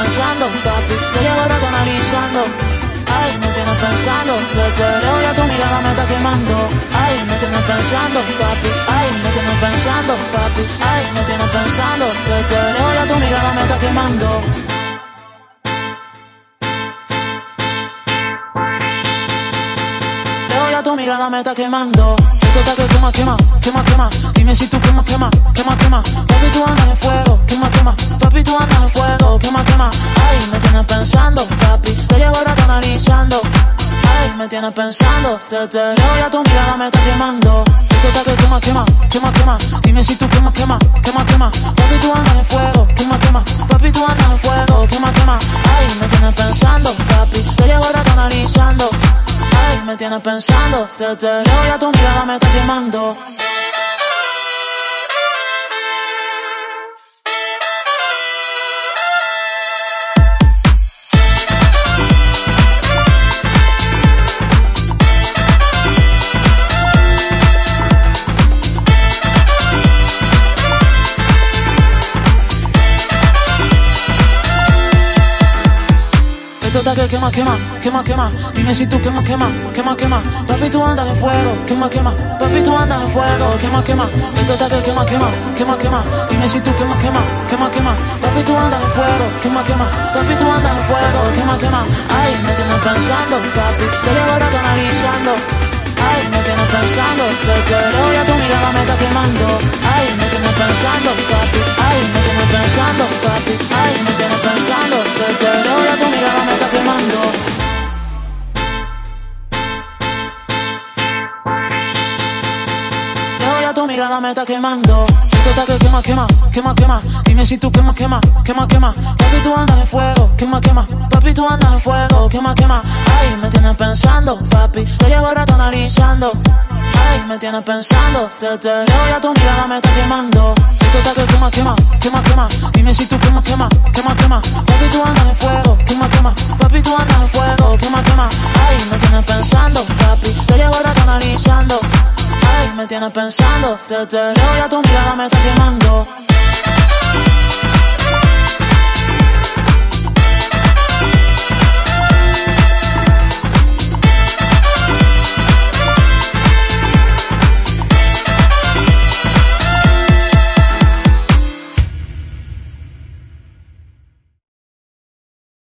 pensando, papi, te llevo el rato analizando. Ay, me tienes pensando, desde lejos ya tu mirada me está quemando. Ay, me tienes pensando, papi, ay, me tienes pensando, papi, ay, me tienes pensando, desde lejos ya tu mirada me está quemando. Ya tu mirada me está quemando. Esto está que quema, quema, quema, quema. Dime si tú quema, quema, quema, quema. Papi, tú andas en fuego, quema, quema. Papi, tú andas en fuego, quema, quema. Ay, me tienes pensando, papi, te llevo el rato analizando. Ay, me tienes pensando, desde lejos ya tu mirada me está quemando. Esto está que quema, quema, quema, quema. Dime si tú quema, quema, quema, quema. Papi, tú andas en fuego, quema, quema. Papi, tú andas en fuego, quema, quema. Ay, me tienes pensando, papi, te llevo el rato analizando. Ay, me tienes pensando, desde lejos ya tu mirada me está quemando. Esto está que quema, quema, quema, quema. Dime si tú quema, quema, quema, quema. Papi, tú andas en fuego, quema, quema. Papi, tú andas en fuego, quema, quema. Esto está que quema, quema, quema, quema. Dime si tú quema, quema, quema, quema. Papi, tú andas en fuego, quema, quema. Papi, tú andas en fuego, quema, quema. Ay, me tienes pensando, papi, te llevo el rato analizando. Ay, me tienes pensando, desde lejos ya tu mirada me está quemando. Ay, me tienes pensando, papi, ay, me tienes pensando, papi, ay, me tienes pensando, desde lejos ya tu mirada me está quemando. Lejos ya tu mirada me está quemando. Esto está que quema, quema, quema, quema. Dime si tú quema, quema, quema, quema. Papi, tú andas en fuego, quema, quema. Papi, tú andas en fuego, quema, quema. Ay, me tienes pensando, papi, te llevo el rato analizando. Ay, me tienes pensando, desde lejos ya tu mirada me está quemando. Esto está que quema, quema, quema, quema. Dime si tú quema, quema, quema, quema. Papi, tú andas en fuego, quema, quema. Papi, tú andas en fuego, quema, quema. Ay, me tienes pensando, papi, te llevo el rato analizando. Ay, me tienes pensando, desde lejos ya tu mirada me está quemando.